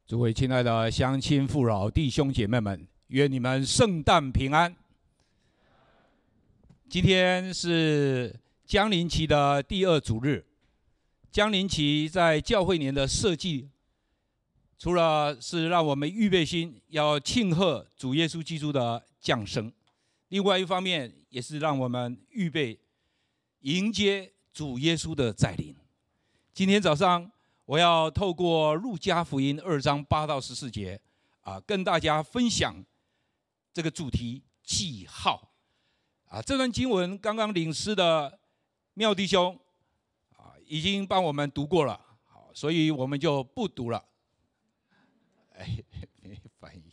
诸位亲爱的乡亲父老弟兄姐妹们，愿你们圣诞平安。今天是将临期的第二主日。将临期在教会年的设计，除了是让我们预备心要庆贺主耶稣基督的降生，另外一方面也是让我们预备迎接主耶稣的再临。今天早上我要透过路加福音2章8到14节跟大家分享这个主题记号。这段经文刚刚领诗的妙弟兄已经帮我们读过了，所以我们就不读了。没反应。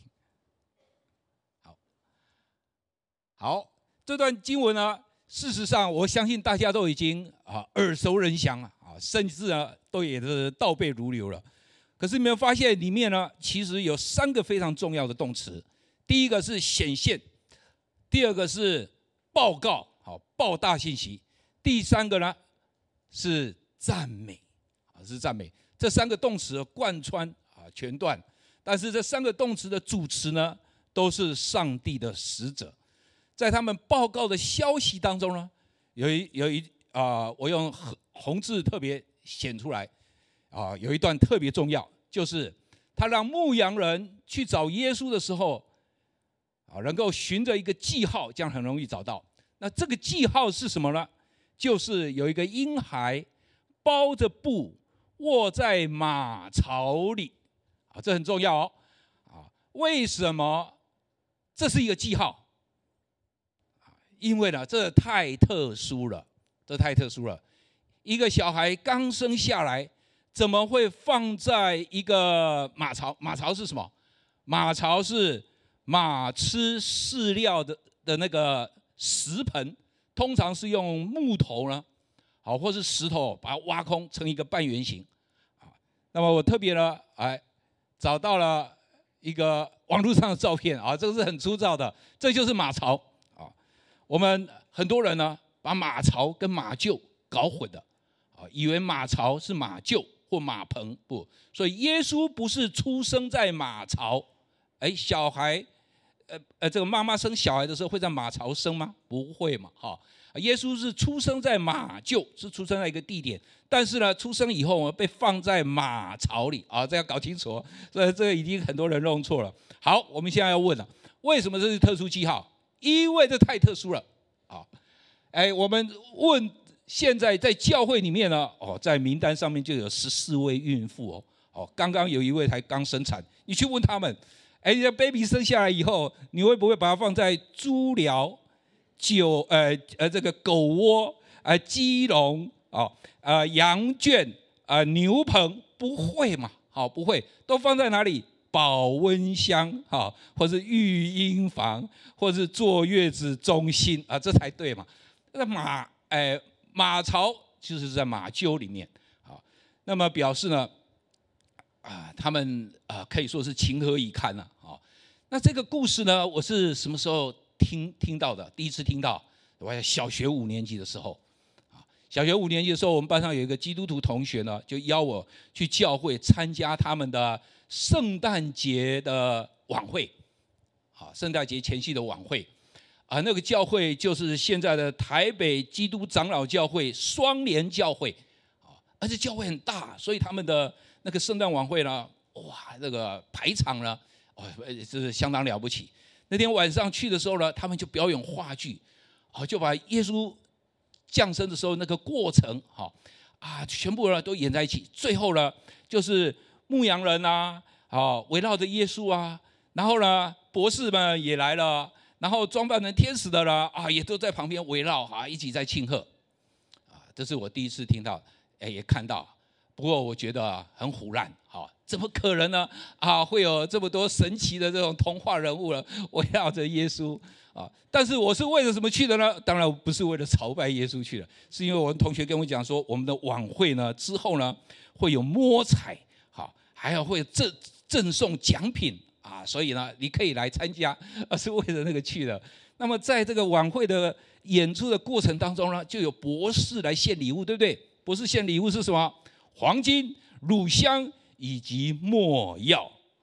好，这段经文呢，事实上我相信大家都已经耳熟能详了甚至都也是倒背如流了。可是你没有发现里面呢，其实有3个非常重要的动词。第一个是显现，第二个是报告，报大信息，第3个呢是赞美，是赞美。这3个动词贯穿全段，但是这3个动词的主词呢，都是上帝的使者。在他们报告的消息当中呢，我用红字特别显出来有一段特别重要，就是他让牧羊人去找耶稣的时候能够循着一个记号，这样很容易找到。那这个记号是什么呢？就是有一个婴孩包着布卧在马槽里这很重要为什么这是一个记号？因为呢，这太特殊了，一个小孩刚生下来，怎么会放在一个马槽？马槽是什么？马槽是马吃饲料的那个食盆，通常是用木头呢，或是石头把它挖空成一个半圆形。那么我特别呢，找到了一个网络上的照片这个是很粗糙的，这就是马槽我们很多人呢，把马槽跟马厩搞混了以为马槽是马厩或马棚，不，所以耶稣不是出生在马槽。小孩这个妈妈生小孩的时候会在马槽生吗？不会嘛耶稣是出生在马厩，是出生在一个地点，但是呢，出生以后被放在马槽里这要搞清楚这个已经很多人弄错了。好，我们现在要问了，为什么这是特殊记号？因为这太特殊了我们问，现在在教会里面呢在名单上面就有14位孕妇刚刚有一位才刚生产，你去问他们你的 baby 生下来以后，你会不会把它放在猪寮、这个狗窝、鸡笼羊圈、牛棚？不会嘛不会，都放在哪里？保温箱或是育婴房，或是坐月子中心这才对嘛。那马槽就是在马厩里面那么表示呢他们可以说是情何以堪了那这个故事呢，我是什么时候听到的？第一次听到，我在小学5年级的时候小学5年级的时候，我们班上有一个基督徒同学呢，就邀我去教会参加他们的圣诞节的晚会圣诞节前夕的晚会那个教会就是现在的台北基督长老教会双联教会而且教会很大，所以他们的那个圣诞晚会呢，那个排场呢这是相当了不起。那天晚上去的时候呢，他们就表演话剧就把耶稣降生的时候那个过程全部呢都演在一起。最后呢，就是牧羊人围绕着耶稣然后呢，博士们也来了，然后装扮成天使的呢也都在旁边围绕一起在庆贺这是我第一次听到也看到。不过我觉得很唬烂怎么可能呢会有这么多神奇的这种童话人物围绕着耶稣但是我是为了什么去的呢？当然不是为了朝拜耶稣去的，是因为我的同学跟我讲说，我们的晚会呢之后呢会有摸彩还有会赠送奖品所以呢你可以来参加是为了那个去的。那么在这个晚会的演出的过程当中呢，就有博士来献礼物，对不对？博士献礼物是什么？黄金、乳香以及没药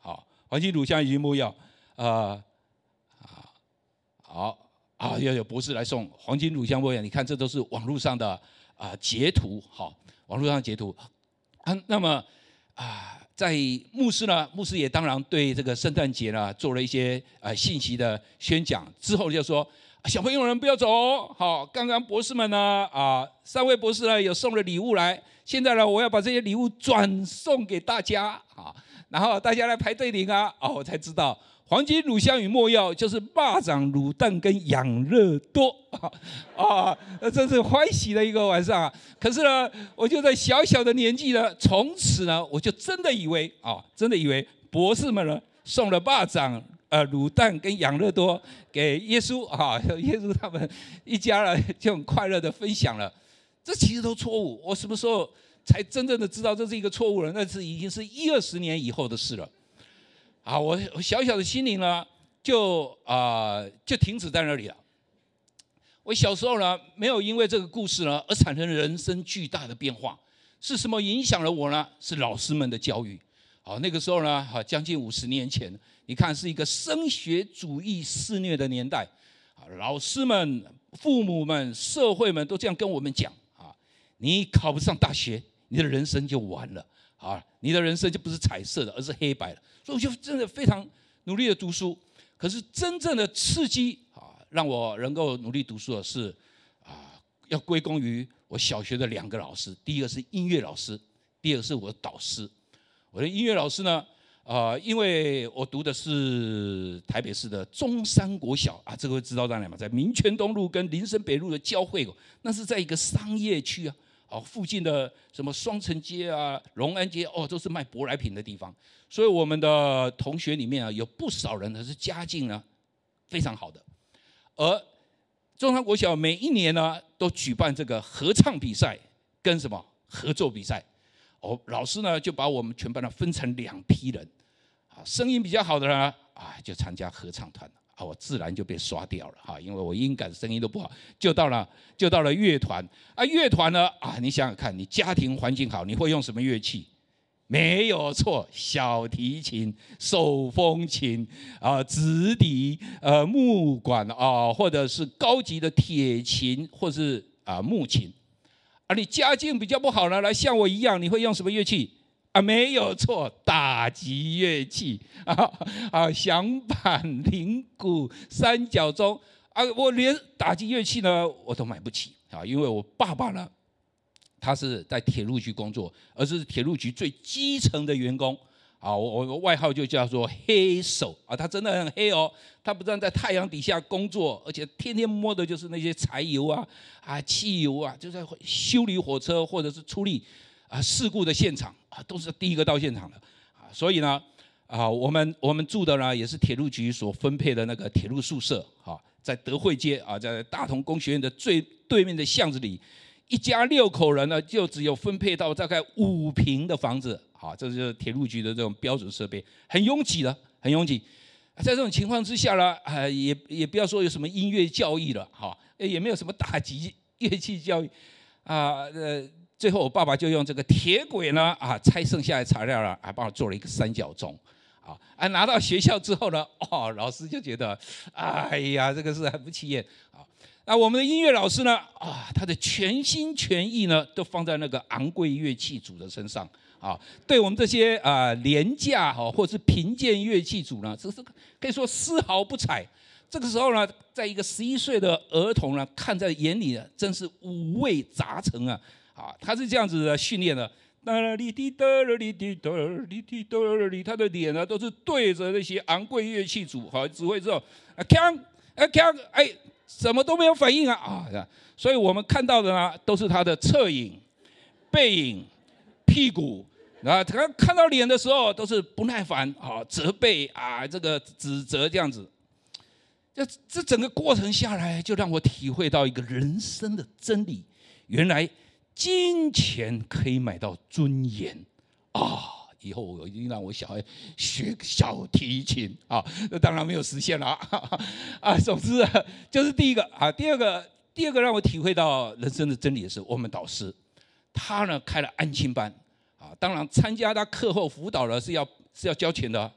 黄金、乳香以及没药，好要有博士来送黄金、乳香、没药。你看，这都是网络上的截图，好，网络上截图。那么在牧师也当然对这个圣诞节呢做了一些信息的宣讲，之后就说小朋友们不要走哦，好，刚刚博士们呢3位博士呢有送了礼物来，现在呢我要把这些礼物转送给大家然后大家来排队领我才知道黄金、乳香与没药就是蚂蚱、卤蛋跟养乐多真是欢喜的一个晚上可是呢，我就在小小的年纪呢，从此呢，我就真的以为博士们呢送了蚂蚱、卤蛋跟养乐多给耶稣耶稣他们一家呢就很快乐的分享了。这其实都错误。我什么时候才真正的知道这是一个错误了？那是已经是20年以后的事了。我小小的心灵呢，就停止在那里了。我小时候呢，没有因为这个故事呢而产生人生巨大的变化。是什么影响了我呢？是老师们的教育。那个时候呢，将近50年前，你看是一个升学主义肆虐的年代。老师们、父母们、社会们都这样跟我们讲你考不上大学，你的人生就完了你的人生就不是彩色的，而是黑白的。所以我就真的非常努力的读书。可是真正的刺激让我能够努力读书的是要归功于我小学的2个老师。第一个是音乐老师，第二个是我的导师。我的音乐老师呢，因为我读的是台北市的中山国小这个会知道在哪吗？在民权东路跟林森北路的交汇口，那是在一个商业区附近的什么双城街隆安街都是卖舶来品的地方。所以我们的同学里面有不少人呢是家境呢非常好的。而中山国小每一年呢都举办这个合唱比赛跟什么合奏比赛。老师呢就把我们全班呢分成2批人，声音比较好的呢就参加合唱团我自然就被刷掉了因为我音感声音都不好，就到了乐团乐团呢你想想看，你家庭环境好，你会用什么乐器？没有错，小提琴、手风琴直笛木管或者是高级的铁琴或是木琴。你家境比较不好呢，来像我一样，你会用什么乐器？没有错，打击乐器响板、铃鼓、三角钟我连打击乐器呢我都买不起因为我爸爸呢他是在铁路局工作，而是铁路局最基层的员工我外号就叫做黑手他真的很黑他不但在太阳底下工作，而且天天摸的就是那些柴油汽油就在修理火车或者是处理事故的现场都是第一个到现场的所以呢我们住的呢也是铁路局所分配的那个铁路宿舍在德惠街在大同工学院的最对面的巷子里，一家6口人呢就只有分配到大概5坪的房子这就是铁路局的这种标准设备，很拥挤的，很拥挤。在这种情况之下呢也不要说有什么音乐教育了也没有什么打击乐器教育最后我爸爸就用这个铁轨呢拆剩下的材料了帮我做了一个三角钟拿到学校之后呢老师就觉得哎呀这个是很不起眼那我们的音乐老师呢他的全心全意呢都放在那个昂贵乐器组的身上对我们这些廉价或是贫贱乐器组呢，这是可以说丝毫不睬。这个时候呢，在一个11岁的儿童呢，看在眼里呢，真是五味杂陈他是这样子的训练的。他的脸呢都是对着那些昂贵乐器组指挥之后锵什么都没有反应所以我们看到的呢都是他的侧影、背影、屁股。他看到脸的时候都是不耐烦责备这个指责这样子。这整个过程下来，就让我体会到一个人生的真理：原来金钱可以买到尊严以后我一定让我小孩学小提琴那当然没有实现了总之就是第一个第二个让我体会到人生的真理的是，我们导师他呢开了安亲班当然参加他课后辅导了是要交钱的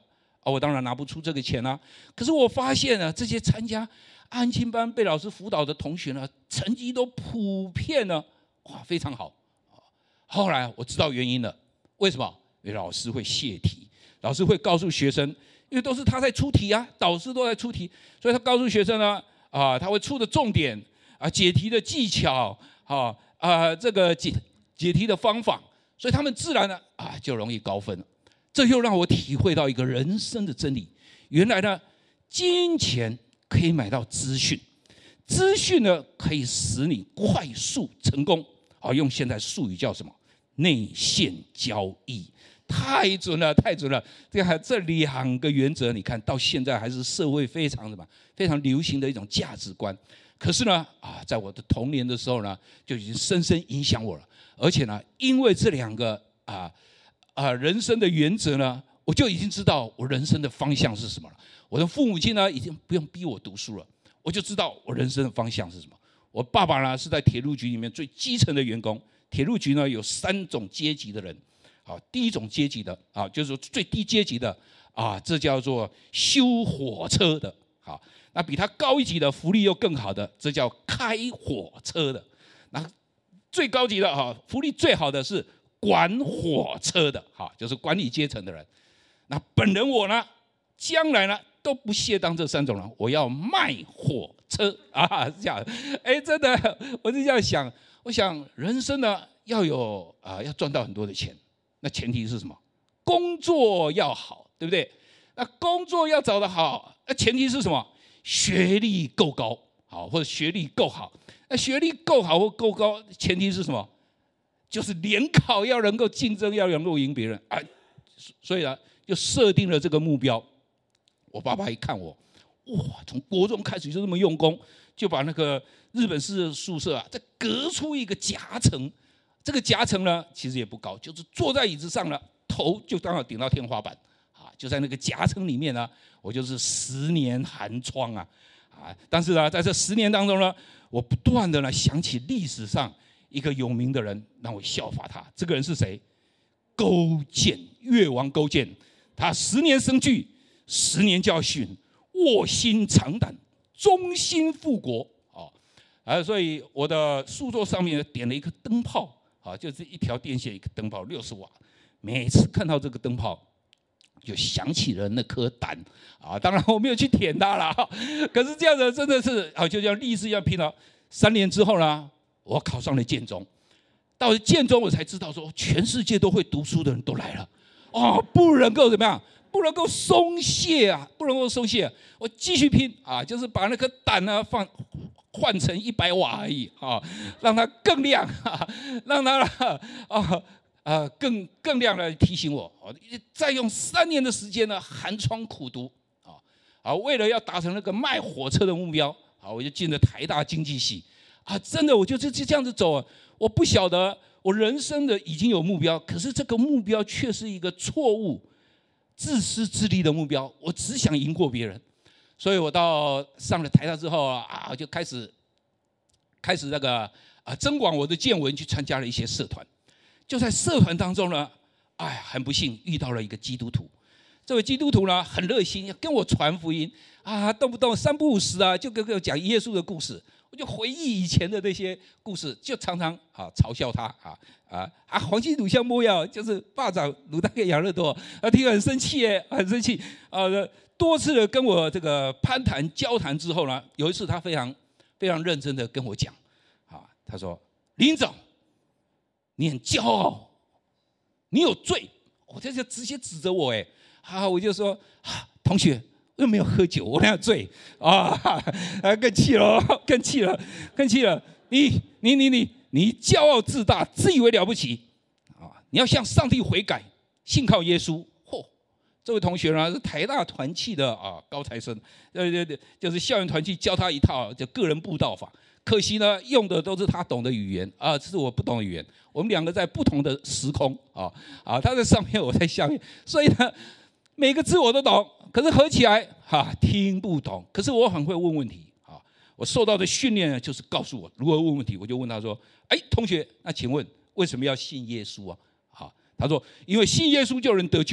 我当然拿不出这个钱啊。可是我发现这些参加安亲班被老师辅导的同学呢，成绩都普遍呢，非常好。后来我知道原因了，为什么？因为老师会泄题，老师会告诉学生，因为都是他在出题啊，导师都在出题，所以他告诉学生呢，他会出的重点解题的技巧，这个解题的方法，所以他们自然呢就容易高分了。这又让我体会到一个人生的真理，原来呢，金钱可以买到资讯，资讯呢可以使你快速成功。用现在术语叫什么？内线交易，太准了，太准了！这两个原则，你看到现在还是社会非常流行的一种价值观。可是呢，在我的童年的时候呢，就已经深深影响我了。而且呢，因为这两个人生的原则呢，我就已经知道我人生的方向是什么了。我的父母亲呢，已经不用逼我读书了，我就知道我人生的方向是什么。我爸爸呢是在铁路局里面最基层的员工。铁路局呢有3种阶级的人，第一种阶级的就是说最低阶级的这叫做修火车的，那比他高一级的福利又更好的，这叫开火车的。那最高级的福利最好的是管火车的，就是管理阶层的人。那本人我呢，将来呢都不屑当这3种人，我要卖火车是这样。真的，我是这样想。我想人生呢要赚到很多的钱，那前提是什么？工作要好，对不对？那工作要找得好，那前提是什么？学历够高，或者学历够好。那学历够好或够高，前提是什么？就是联考要能够竞争，要能够赢别人所以呢，就设定了这个目标。我爸爸一看我，从国中开始就这么用功，就把那个日本式的宿舍再隔出一个夹层。这个夹层呢，其实也不高，就是坐在椅子上了，头就刚好顶到天花板就在那个夹层里面呢，我就是10年寒窗但是呢，在这10年当中呢，我不断的呢想起历史上一个有名的人，让我效法他。这个人是谁？勾践，越王勾践。他10年生聚，10年教训，卧薪尝胆，忠心复国所以我的书桌上面点了一颗灯泡就是一条电线，一个灯泡60瓦。每次看到这个灯泡，就想起了那颗胆当然我没有去舔它了可是这样的真的是就像立志一样拼了。3年之后呢，我考上了建中。到了建中，我才知道说，全世界都会读书的人都来了不能够怎么样？不能够松懈不能够松懈。我继续拼就是把那颗胆呢换成100瓦而已让它更亮让它更亮的提醒我再用3年的时间呢，寒窗苦读为了要达成那个卖火车的目标我就进了台大经济系真的我就这样子走我不晓得我人生的已经有目标，可是这个目标却是一个错误、自私自利的目标，我只想赢过别人。所以我到上了台大之后就开始那个增广我的见闻，去参加了一些社团。就在社团当中呢，很不幸遇到了一个基督徒。这位基督徒呢很热心，跟我传福音动不动3不5时就跟我讲耶稣的故事。我就回忆以前的那些故事，就常常嘲笑他黄金乳香没药，就是霸掌鲁大哥养乐多听了很生气很生气多次的跟我这个攀谈交谈之后呢，有一次他非常非常认真的跟我讲他说林总，你很骄傲，你有罪。我这就直接指责我我就说同学，又没有喝酒，我哪有醉更气了，更气了！你骄傲自大，自以为了不起你要向上帝悔改，信靠耶稣。这位同学呢是台大团契的高材生，就是校园团契教他一套就个人布道法。可惜呢，用的都是他懂的语言这是我不懂的语言。我们2个在不同的时空他在上面，我在下面，所以呢，每个字我都懂，可是合起来听不懂。可是我很会问问题我受到的训练呢，就是告诉我如何问问题。我就问他说：“同学，那请问为什么要信耶稣他说：“因为信耶稣就能得救，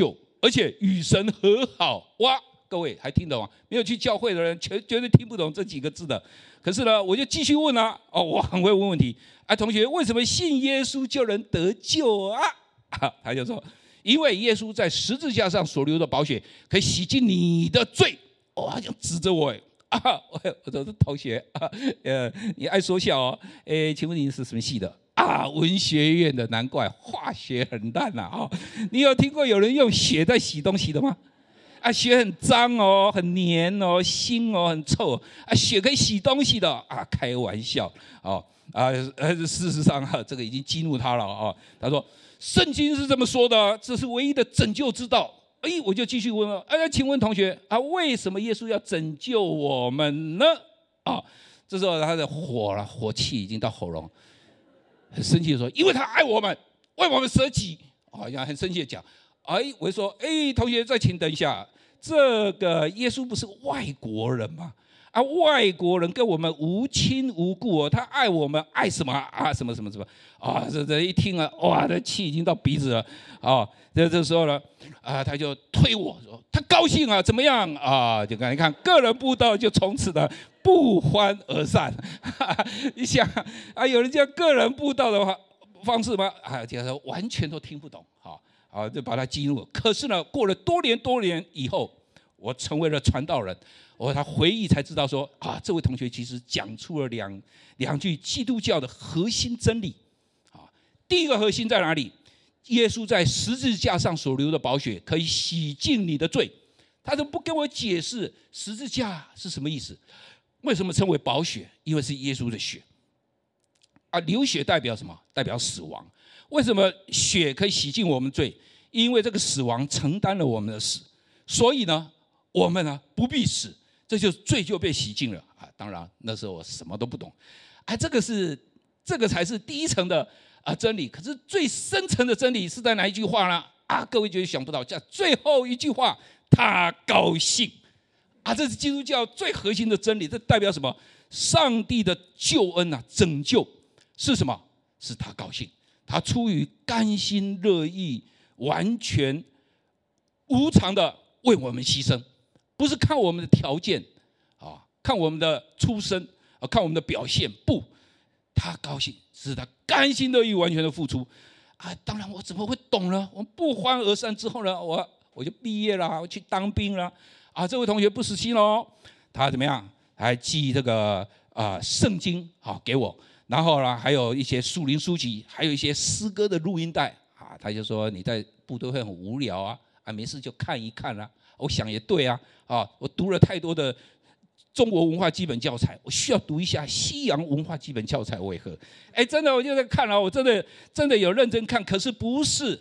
而且与神和好。哇，各位还听懂吗？没有去教会的人绝对听不懂这几个字的。可是呢，我就继续问啊，我很会问问题。同学，为什么信耶稣就能得救啊？他就说，因为耶稣在十字架上所流的宝血可以洗净你的罪。哇，就指着我。我说同学你爱说笑哦。请问你是什么系的？文学院的，难怪化学很烂啊。你有听过有人用血在洗东西的吗？血很脏哦，很黏哦，腥哦，很臭。血可以洗东西的开玩笑哦。事实上这个已经激怒他了啊。他说圣经是这么说的，这是唯一的拯救之道。我就继续问了，请问同学为什么耶稣要拯救我们呢？这时候他的火气已经到喉咙，很生气的说，因为他爱我们，为我们舍己。好像很生气的讲。我就说，同学再请等一下，这个耶稣不是外国人吗？外国人跟我们无亲无故他爱我们爱什么什么什么什么这一听哇，这气已经到鼻子了这时候呢他就推我说他高兴怎么样就你看个人布道就从此的不欢而散。你想有人叫个人布道的方式吗？就是完全都听不懂就把他激怒。可是呢，过了多年以后，我成为了传道人。他回忆才知道说这位同学其实讲出了两句基督教的核心真理。第一个核心在哪里？耶稣在十字架上所流的宝血可以洗净你的罪。他都不跟我解释十字架是什么意思，为什么称为宝血？因为是耶稣的血流血代表什么？代表死亡。为什么血可以洗净我们罪？因为这个死亡承担了我们的死，所以呢我们不必死，这就罪就被洗净了当然那时候我什么都不懂这个才是第一层的真理。可是最深层的真理是在哪一句话呢？各位绝对想不到，叫最后一句话，他高兴这是基督教最核心的真理。这代表什么？上帝的救恩拯救是什么？是他高兴，他出于甘心乐意完全无偿的为我们牺牲，不是看我们的条件看我们的出身看我们的表现，不，他高兴是他甘心乐意完全的付出当然我怎么会懂呢？我不欢而散之后呢，我就毕业了，我去当兵了这位同学不死心了他怎么样？还寄这个圣经给我，然后呢还有一些属灵书籍，还有一些诗歌的录音带他就说你在部队会很无聊没事就看一看我想也对我读了太多的中国文化基本教材，我需要读一下西洋文化基本教材为何？真的我就在看我真的有认真看，可是不是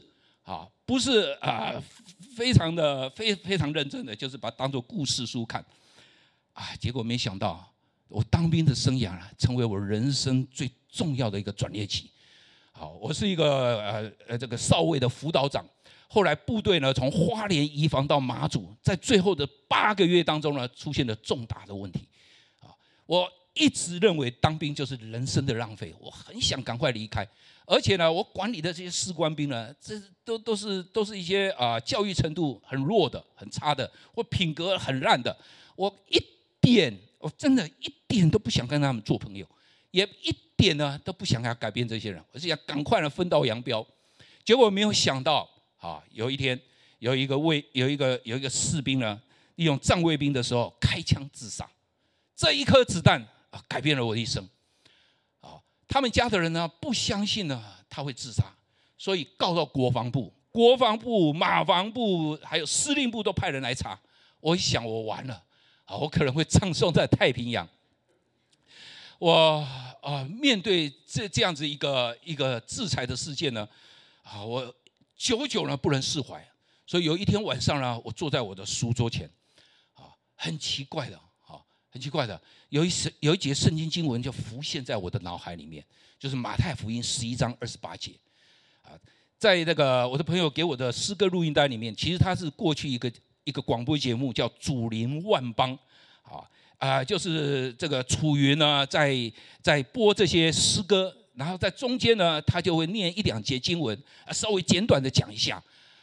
非常认真的，就是把它当作故事书看结果没想到我当兵的生涯成为我人生最重要的一个转捩期。我是一个这个少尉的辅导长，后来部队呢从花莲移防到马祖，在最后的8个月当中呢，出现了重大的问题我一直认为当兵就是人生的浪费，我很想赶快离开。而且呢，我管理的这些士官兵呢，这都是一些教育程度很弱的、很差的，或品格很烂的。我真的一点都不想跟他们做朋友，也一点呢都不想要改变这些人，我是想赶快的分道扬镳。结果没有想到有一天有一个士兵呢，利用站卫兵的时候开枪自杀。这一颗子弹改变了我的一生他们家的人呢不相信呢他会自杀，所以告到国防部、马防部还有司令部都派人来查。我一想我完了我可能会葬送在太平洋。我面对这样子一个制裁的事件呢我久久呢不能释怀。所以有一天晚上呢，我坐在我的书桌前很奇怪的有一节圣经经文就浮现在我的脑海里面，就是马太福音11章28节在那个我的朋友给我的诗歌录音带里面，其实它是过去一个广播节目叫主临万邦就是这个楚云呢在播这些诗歌，然后在中间呢他就会念1-2节经文稍微简短的讲一下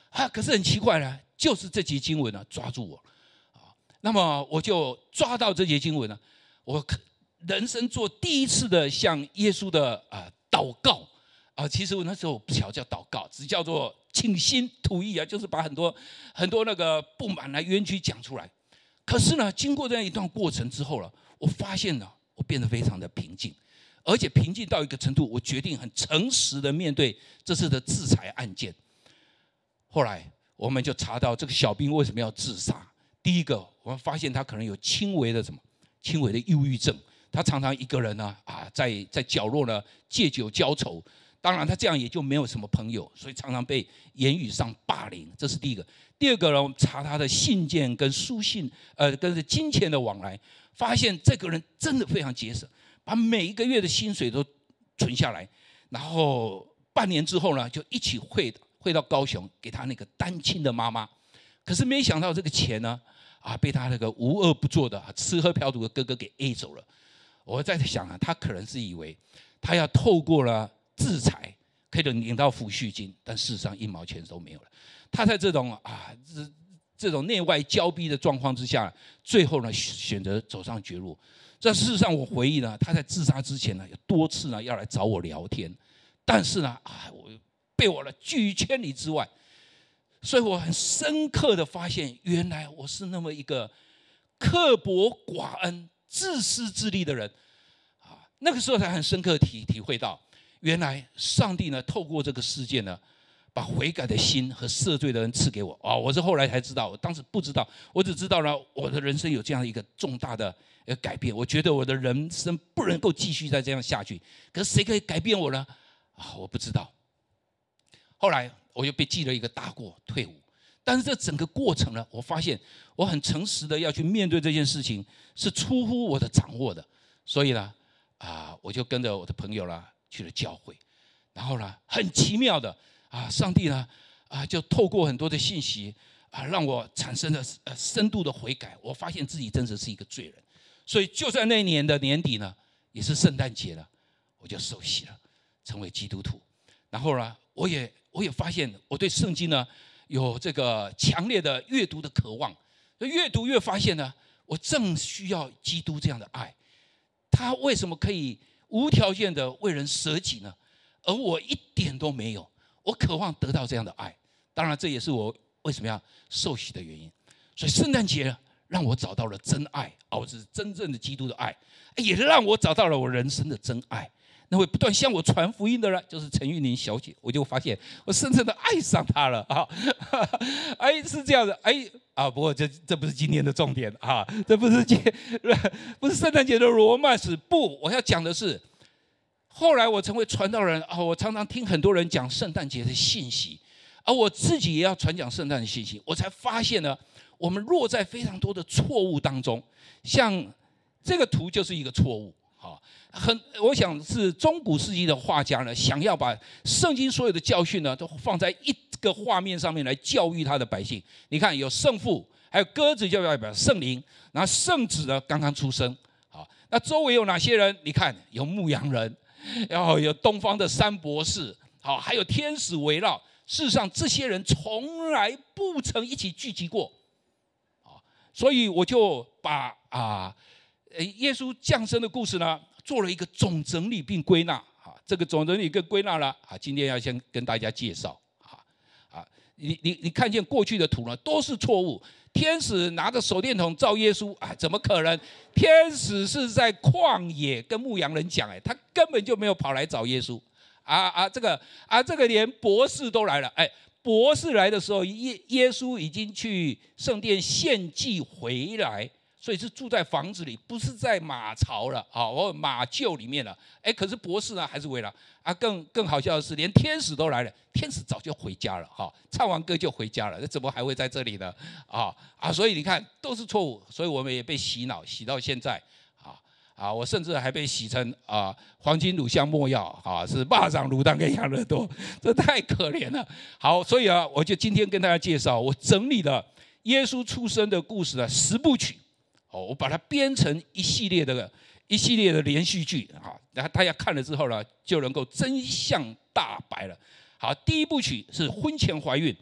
可是很奇怪呢，就是这节经文呢抓住我那么我就抓到这节经文呢，我人生做第一次的向耶稣的祷告其实我那时候不晓得叫祷告，只叫做倾心吐意就是把很多那个不满冤屈讲出来。可是呢，经过这样一段过程之后了，我发现呢，我变得非常的平静，而且平静到一个程度，我决定很诚实的面对这次的制裁案件。后来我们就查到这个小兵为什么要自杀。第一个，我们发现他可能有轻微的忧郁症，他常常一个人呢在角落呢借酒浇愁。当然他这样也就没有什么朋友，所以常常被言语上霸凌，这是第一个。第二个呢，我们查他的信件跟书信跟金钱的往来，发现这个人真的非常节省，把每一个月的薪水都存下来，然后半年之后呢就一起汇到高雄给他那个单亲的妈妈。可是没想到这个钱呢被他那个无恶不作的吃喝嫖赌的哥哥给 A 走了。我在想他可能是以为他要透过了制裁可以领到抚恤金，但事实上1毛钱都没有了。他在这种内外交逼的状况之下，最后呢选择走上绝路。这事实上我回忆呢，他在自杀之前呢有多次呢要来找我聊天，但是呢我被我呢拒于千里之外。所以我很深刻的发现，原来我是那么一个刻薄寡恩、自私自利的人那个时候才很深刻体会到，原来上帝呢透过这个事件呢，把悔改的心和赦罪的人赐给我我是后来才知道，我当时不知道，我只知道呢我的人生有这样一个重大的改变。我觉得我的人生不能够继续再这样下去，可是谁可以改变我呢我不知道。后来我又被记了一个大过，退伍。但是这整个过程呢，我发现我很诚实的要去面对这件事情，是出乎我的掌握的。所以呢我就跟着我的朋友呢去了教会，然后呢很奇妙的上帝呢就透过很多的信息让我产生了深度的悔改。我发现自己真的是一个罪人。所以就在那一年的年底呢，也是圣诞节了，我就受洗了，成为基督徒。然后呢我也发现我对圣经呢有这个强烈的阅读的渴望，越读越发现呢，我正需要基督这样的爱。他为什么可以无条件的为人舍己呢？而我一点都没有。我渴望得到这样的爱，当然这也是我为什么要受洗的原因。所以圣诞节让我找到了真爱我是真正的基督的爱，也让我找到了我人生的真爱。那位不断向我传福音的人就是陈玉玲小姐，我就发现我深深的爱上她了是这样的不过这不是今天的重点这不是圣诞节的罗曼史，不，我要讲的是后来我成为传道人我常常听很多人讲圣诞节的信息，而我自己也要传讲圣诞的信息。我才发现呢，我们落在非常多的错误当中，像这个图就是一个错误我想是中古世纪的画家呢，想要把圣经所有的教训呢，都放在一个画面上面来教育他的百姓。你看，有圣父，还有鸽子就代表圣灵，然后圣子呢刚刚出生。那周围有哪些人？你看，有牧羊人，然后有东方的三博士，还有天使围绕。事实上，这些人从来不曾一起聚集过。所以我就把耶稣降生的故事呢，做了一个总整理并归纳这个总整理跟归纳呢今天要先跟大家介绍你看见过去的图呢都是错误。天使拿着手电筒照耶稣怎么可能？天使是在旷野跟牧羊人讲他根本就没有跑来找耶稣这个连博士都来了博士来的时候耶稣已经去圣殿献祭回来，所以是住在房子里，不是在马槽了或马厩里面了。可是博士呢还是回来更好笑的是，连天使都来了，天使早就回家了唱完歌就回家了，那怎么还会在这里呢所以你看都是错误。所以我们也被洗脑洗到现在我甚至还被洗成黄金乳香没药是蚂蚱卤蛋跟养乐多，这太可怜了。好，所以我就今天跟大家介绍，我整理了耶稣出生的故事的10部曲我把它编成一系列的连续剧然后大家看了之后呢，就能够真相大白了。好，第一部曲是婚前怀孕，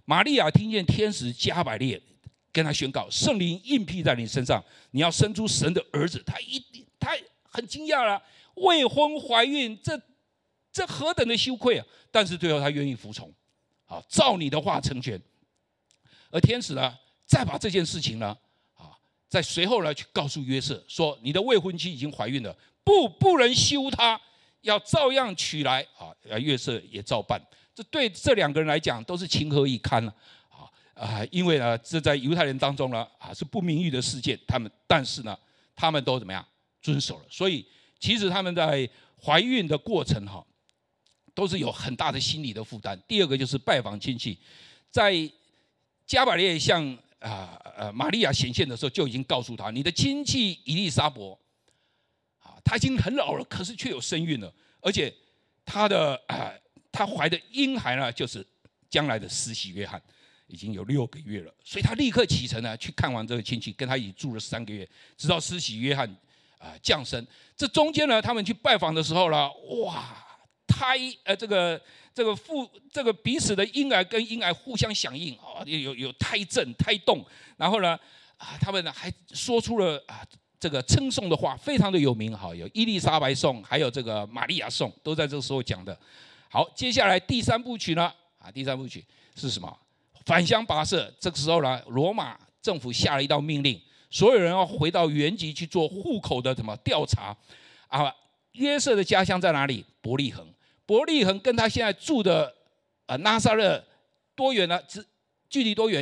玛利亚听见天使加百列跟他宣告，圣灵印披在你身上，你要生出神的儿子。他很惊讶了，未婚怀孕，这何等的羞愧啊！但是最后他愿意服从，照你的话成全。而天使呢，再把这件事情呢，在随后呢去告诉约瑟说，你的未婚妻已经怀孕了，不能休她，要照样娶来。约瑟也照办。这对这两个人来讲都是情何以堪了。因为呢，这在犹太人当中呢，是不名誉的事件。但是呢，他们都怎么样遵守了？所以其实他们在怀孕的过程都是有很大的心理的负担。第二个就是拜访亲戚，在加百列向玛利亚显现的时候，就已经告诉他，你的亲戚以利沙伯，她已经很老了，可是却有身孕了，而且她怀的婴孩呢，就是将来的施洗约翰。已经有6个月了，所以他立刻启程呢，去看望这个亲戚，跟他一起住了3个月，直到施洗约翰降生。这中间呢，他们去拜访的时候呢，哇，这个彼此的婴儿跟婴儿互相响应有胎震、胎动，然后呢，他们呢还说出了这个称颂的话，非常的有名有伊丽莎白颂，还有这个玛利亚颂，都在这个时候讲的。好，接下来第3部曲呢，第3部曲是什么？返乡跋涉。这个时候呢，罗马政府下了一道命令，所有人要回到原籍去做户口的调查。约瑟的家乡在哪里？伯利恒。伯利恒跟他现在住的拿撒勒多远呢？距离多远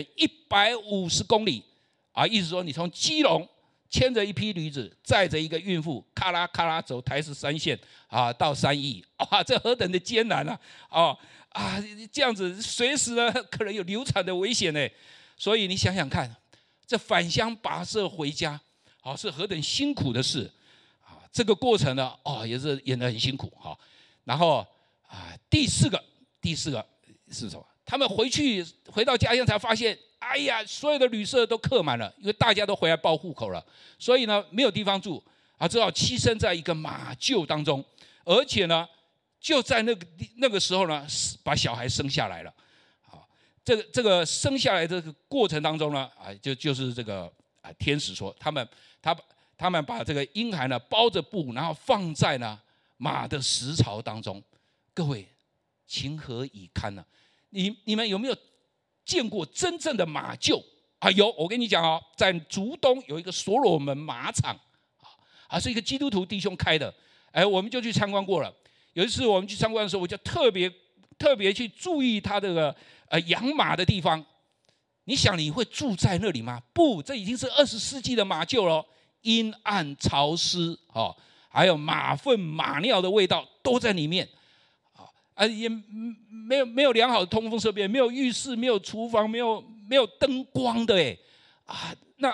？150公里。意思说你从基隆牵着一匹驴子，载着一个孕妇，咔啦咔啦走台十3线到3邑。这何等的艰难啊！这样子随时呢可能有流产的危险呢。所以你想想看，这返乡跋涉回家是何等辛苦的事这个过程呢也是演得很辛苦然后第四个是什么？他们回到家乡才发现，哎呀，所有的旅社都客满了，因为大家都回来报户口了，所以呢没有地方住只好栖身在一个马厩当中，而且呢就在那个时候呢，把小孩生下来了。这个生下来这个过程当中呢，就是这个天使说，他们把这个婴孩呢包着布，然后放在呢马的食槽当中。各位，情何以堪呢？你们有没有见过真正的马厩有，我跟你讲在竹东有一个所罗门马场是一个基督徒弟兄开的，我们就去参观过了。有一次我们去参观的时候，我就特别去注意他这个养马的地方。你想你会住在那里吗？不，这已经是20世纪的马厩了，阴暗潮湿还有马粪马尿的味道都在里面也没有良好的通风设备，没有浴室，没有厨房，没有灯光的那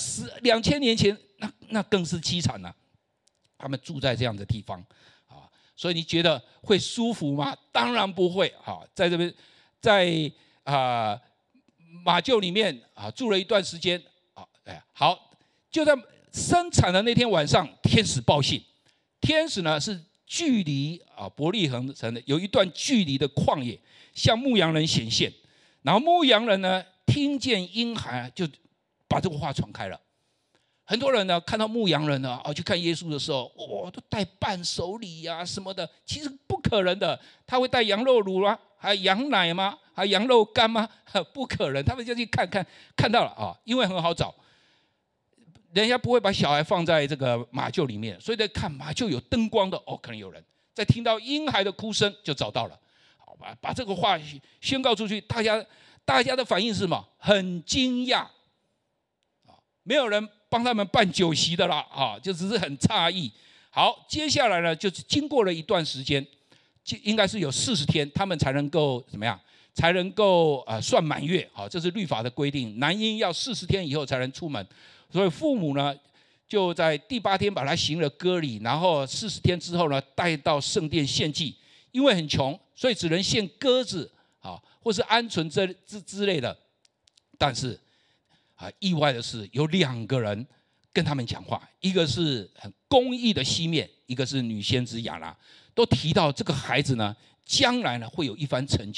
2000年前那更是凄惨了。他们住在这样的地方所以你觉得会舒服吗？当然不会在这边在马厩里面住了一段时间好，就在生产的那天晚上，天使报信。天使呢是距离伯利恒城的有一段距离的旷野，向牧羊人显现。然后牧羊人呢听见婴孩，就把这个话传开了。很多人呢看到牧羊人呢去看耶稣的时候，都带伴手礼什么的，其实不可能的。他会带羊肉乳还有羊奶吗？还有羊肉干吗？不可能。他们就去看到了因为很好找，人家不会把小孩放在这个马厩里面，所以在看马厩有灯光的可能有人。在听到婴孩的哭声就找到了，把这个话宣告出去，大家的反应是什么？很惊讶没有人帮他们办酒席的啦就只是很诧异。好，接下来呢，就是经过了一段时间，应该是有40天，他们才能够怎么样？才能够算满月这是律法的规定，男婴要40天以后才能出门。所以父母呢就在第8天把他行了割礼，然后40天之后呢带到圣殿献祭。因为很穷，所以只能献鸽子或是鹌鹑之类的。但是意外的是，有2个人跟他们讲话，一个是很公义的西面，一个是女先知亚拿，都提到这个孩子呢将来呢会有一番成就，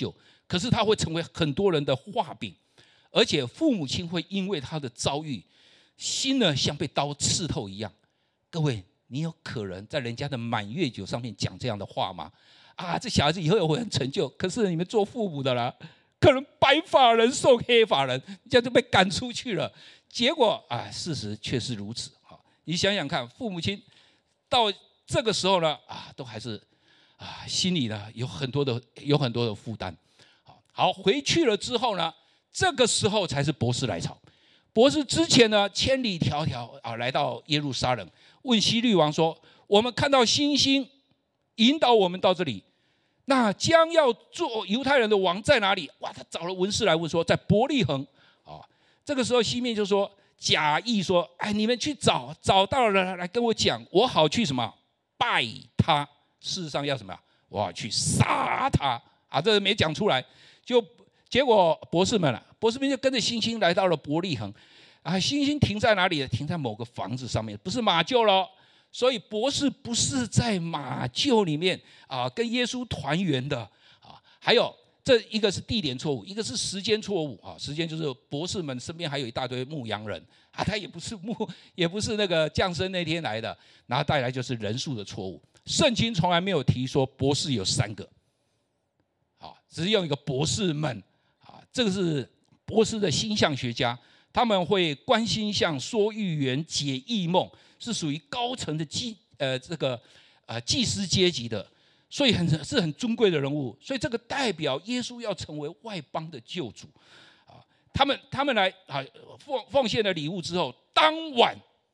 可是他会成为很多人的画饼，而且父母亲会因为他的遭遇，心呢像被刀刺透一样。各位，你有可能在人家的满月酒上面讲这样的话吗？啊，这小孩子以后也会很成就。可是你们做父母的啦，可能白发人送黑发人，这样就被赶出去了。结果啊，事实却是如此。你想想看，父母亲到这个时候呢，都还是心里呢有很多的负担。好，回去了之后呢，这个时候才是博士来朝。博士之前呢，千里迢迢来到耶路撒冷，问希律王说：“我们看到星星引导我们到这里，那将要做犹太人的王在哪里？”哇，他找了文士来问说，在伯利恒。这个时候西面就说，假意说：“哎，你们去找到了来跟我讲，我好去什么拜他。事实上要什么？我要去杀他。”这没讲出来，结果博士们就跟着星星来到了伯利恒。星星停在哪里？停在某个房子上面，不是马厩了。所以博士不是在马厩里面跟耶稣团圆的。还有这一个是地点错误，一个是时间错误。时间就是博士们身边还有一大堆牧羊人他也不是那个降生那天来的。然后带来就是人数的错误。圣经从来没有提说博士有3个，只是用一个博士们。这个是博士的星象学家，他们会观星象、说预言、解异梦，是属于高层的祭司阶级的，所以是很尊贵的人物。所以这个代表耶稣要成为外邦的救主。他们来奉献了礼物之后，当晚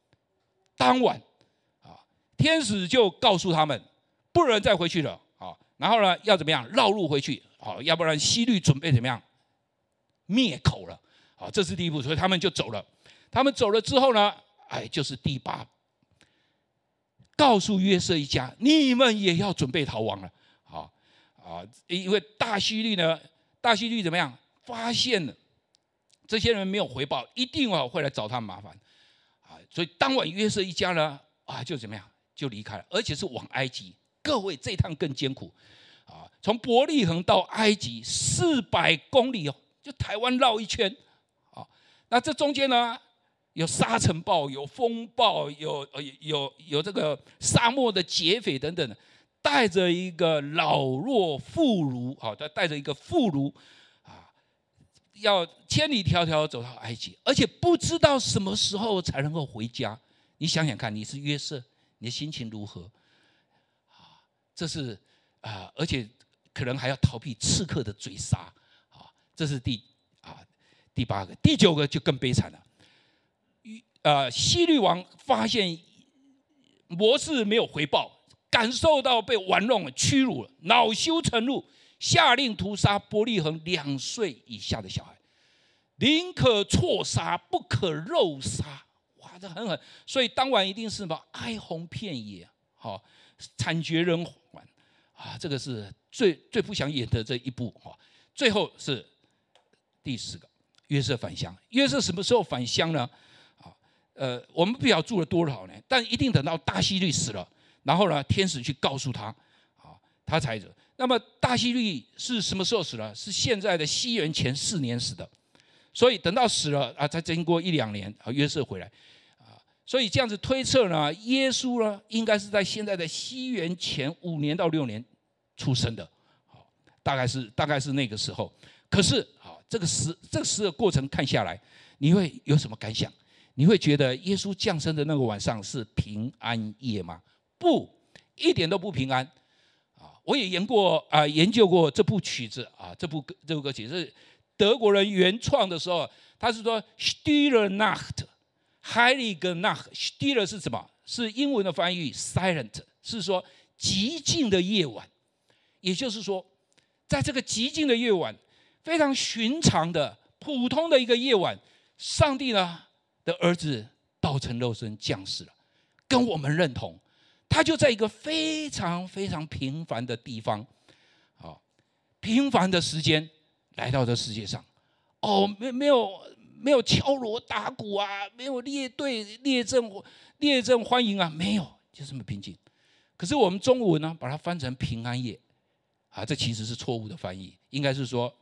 天使就告诉他们不能再回去了。然后呢，要怎么样绕路回去？要不然希律准备怎么样灭口了。这是第一步，所以他们就走了。他们走了之后呢，就是第8，告诉约瑟一家，你们也要准备逃亡了。因为大希律怎么样？发现了这些人没有回报，一定会来找他麻烦。所以当晚约瑟一家呢，就怎么样？就离开了，而且是往埃及。各位，这一趟更艰苦。从伯利恒到埃及400公里就台湾绕一圈。那这中间呢，有沙尘暴，有风暴，有这个沙漠的劫匪等等，带着一个老弱妇孺，带着一个妇孺要千里迢迢走到埃及，而且不知道什么时候才能够回家。你想想看，你是约瑟，你的心情如何？这是而且可能还要逃避刺客的追杀。这是第8个。第9个就更悲惨了。希律王发现博士没有回报，感受到被玩弄了、屈辱了，恼羞成怒，下令屠杀伯利恒2岁以下的小孩，宁可错杀，不可肉杀。哇，这很狠。所以当晚一定是什么哀鸿遍野，惨绝人寰。这个是最不想演的这一部。最后是第10个，约瑟返乡。约瑟什么时候返乡呢？我们不晓得住了多少年，但一定等到大希律死了，然后呢，天使去告诉他，他才走。那么大希律是什么时候死了？是现在的西元前4年死的。所以等到死了才经过1-2年，约瑟回来。所以这样子推测呢，耶稣呢应该是在现在的西元前5年到6年出生的，大概是那个时候。可是这个时的过程看下来，你会有什么感想？你会觉得耶稣降生的那个晚上是平安夜吗？不，一点都不平安。我也研究过这部曲子这部歌曲是德国人原创的时候，他是说 Stille Nacht。Heilige Nacht，Stille 是什么？是英文的翻译 silent， 是说寂静的夜晚。也就是说，在这个寂静的夜晚，非常寻常的、普通的一个夜晚，上帝呢的儿子道成肉身降世了，跟我们认同。他就在一个非常非常平凡的地方，平凡的时间来到这世界上。没有敲锣打鼓没有列队列阵欢迎没有，就这么平静。可是我们中文呢，把它翻成平安夜这其实是错误的翻译，应该是说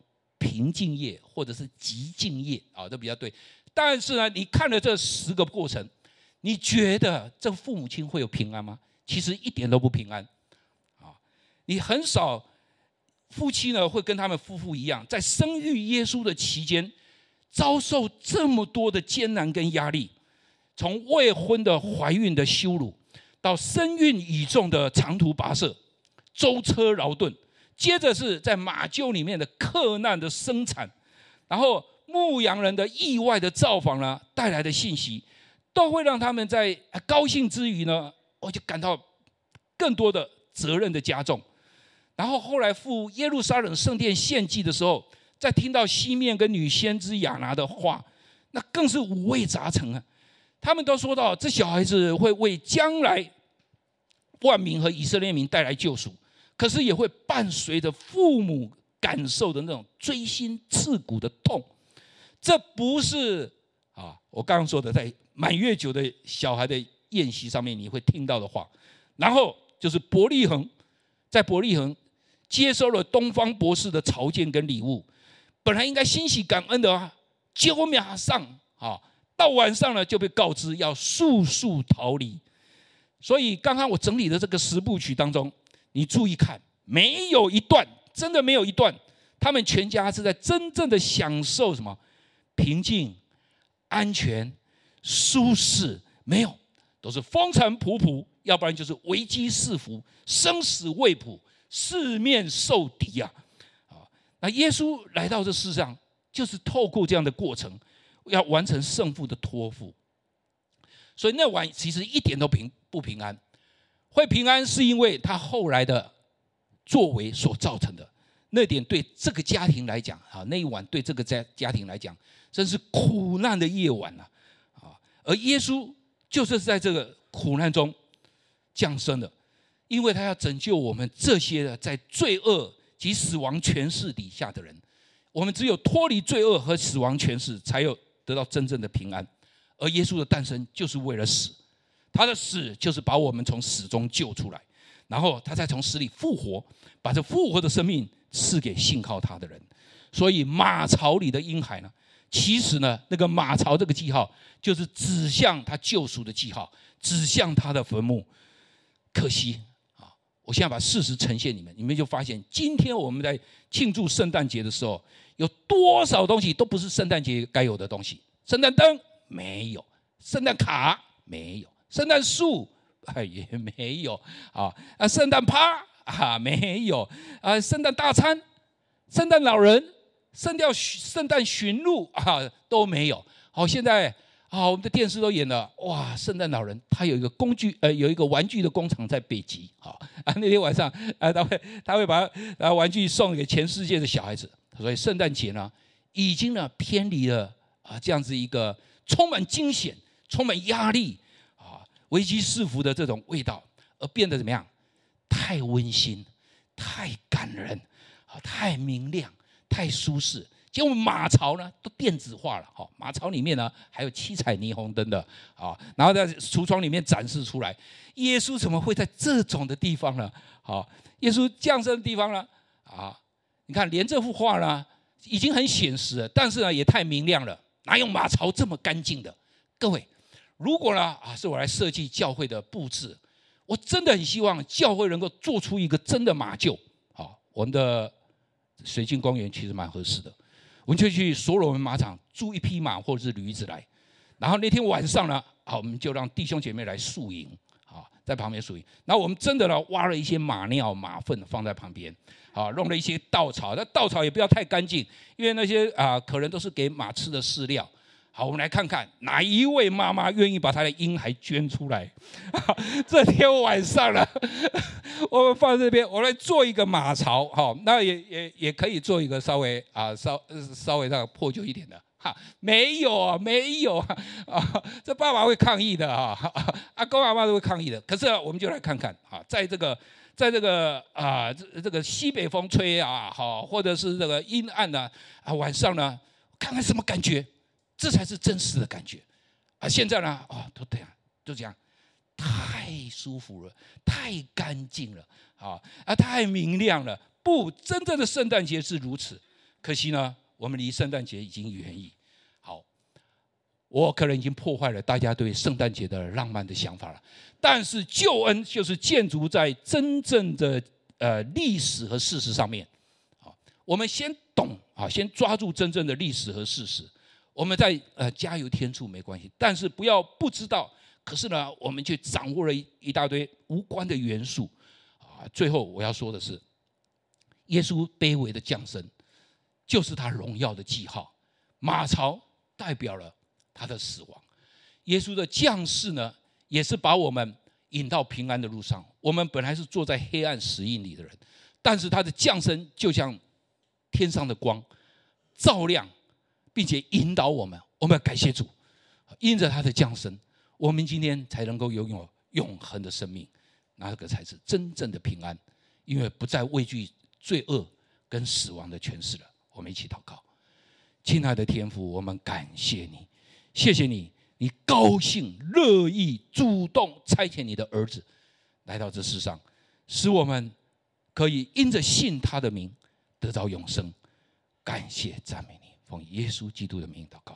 平静夜或者是极静夜啊，这比较对。但是呢，你看了这10个过程，你觉得这父母亲会有平安吗？其实一点都不平安啊！你很少夫妻呢会跟他们夫妇一样，在生育耶稣的期间，遭受这么多的艰难跟压力，从未婚的怀孕的羞辱，到身孕倚重的长途跋涉、舟车劳顿，接着是在马厩里面的克难的生产，然后牧羊人的意外的造访呢带来的信息，都会让他们在高兴之余呢，我就感到更多的责任的加重。然后后来赴耶路撒冷圣殿献祭的时候，在听到西面跟女先知亚拿的话，那更是五味杂陈啊！他们都说到，这小孩子会为将来万民和以色列民带来救赎，可是也会伴随着父母感受的那种锥心刺骨的痛。这不是我刚刚说的在满月酒的小孩的宴席上面你会听到的话。然后就是伯利恒，在伯利恒接收了东方博士的朝见跟礼物，本来应该欣喜感恩的结果马上到晚上呢就被告知要速速逃离。所以刚刚我整理的这个10部曲当中，你注意看，没有一段，真的没有一段，他们全家是在真正的享受什么平静、安全、舒适，没有，都是风尘仆仆，要不然就是危机四伏、生死未卜、四面受敌啊！那耶稣来到这世上，就是透过这样的过程，要完成圣父的托付。所以那晚其实一点都不平安，会平安是因为他后来的作为所造成的。那点对这个家庭来讲，那一晚对这个家庭来讲，真是苦难的夜晚啊！而耶稣就是在这个苦难中降生的，因为他要拯救我们这些在罪恶及死亡权势底下的人。我们只有脱离罪恶和死亡权势，才有得到真正的平安。而耶稣的诞生就是为了死，他的死就是把我们从死中救出来，然后他再从死里复活，把这复活的生命赐给信靠他的人。所以马槽里的婴孩呢，其实呢，那个马槽这个记号，就是指向他救赎的记号，指向他的坟墓。可惜我现在把事实呈现你们就发现，今天我们在庆祝圣诞节的时候，有多少东西都不是圣诞节该有的东西。圣诞灯没有，圣诞卡没有，圣诞树也没有圣诞趴没有圣诞大餐、圣诞老人、圣诞驯鹿都没有。现在我们的电视都演了，哇！圣诞老人他有一个有一个玩具的工厂在北极那天晚上他会把玩具送给全世界的小孩子。所以圣诞节呢，已经呢偏离了这样子一个充满惊险、充满压力危机四伏的这种味道，而变得怎么样？太温馨、太感人太明亮、太舒适。结果马槽呢都电子化了马槽里面呢还有7彩霓虹灯的然后在橱窗里面展示出来。耶稣怎么会在这种的地方呢？耶稣降生的地方呢你看连这幅画呢已经很显实了，但是呢也太明亮了，哪有马槽这么干净的？各位，如果呢是我来设计教会的布置，我真的很希望教会能够做出一个真的马厩我们的水晶公园其实蛮合适的，我们就去所罗门马场租一匹马或者是驴子来，然后那天晚上呢我们就让弟兄姐妹来宿营在旁边宿营。然后我们真的呢挖了一些马尿马粪放在旁边弄了一些稻草，那稻草也不要太干净，因为那些可能都是给马吃的饲料。好，我们来看看哪一位妈妈愿意把她的婴孩捐出来。这天晚上呢，我们放这边，我来做一个马槽，那也可以做一个稍微稍微破旧一点的。没有这爸爸会抗议的阿公阿嬷都会抗议的。可是我们就来看看在这个这个西北风吹或者是这个阴暗晚上呢，看看什么感觉。这才是真实的感觉现在呢都这样太舒服了，太干净了太明亮了。不，真正的圣诞节是如此。 可惜呢，我们离圣诞节已经远矣。好，我可能已经破坏了大家对圣诞节的浪漫的想法了。但是救恩就是建筑在真正的历史和事实上面。我们先懂先抓住真正的历史和事实，我们再加油添醋没关系，但是不要不知道。可是呢，我们却掌握了一大堆无关的元素。最后我要说的是，耶稣卑微的降生，就是他荣耀的记号。马槽代表了他的死亡，耶稣的降世呢，也是把我们引到平安的路上。我们本来是坐在黑暗死荫里的人，但是他的降生就像天上的光，照亮并且引导我们。我们要感谢主，因着他的降生，我们今天才能够拥有永恒的生命，那个才是真正的平安，因为不再畏惧罪恶跟死亡的权势了。我们一起祷告。亲爱的天父，我们感谢你，谢谢你，你高兴乐意主动差遣你的儿子来到这世上，使我们可以因着信他的名得着永生。感谢赞美你，奉耶稣基督的名祷告。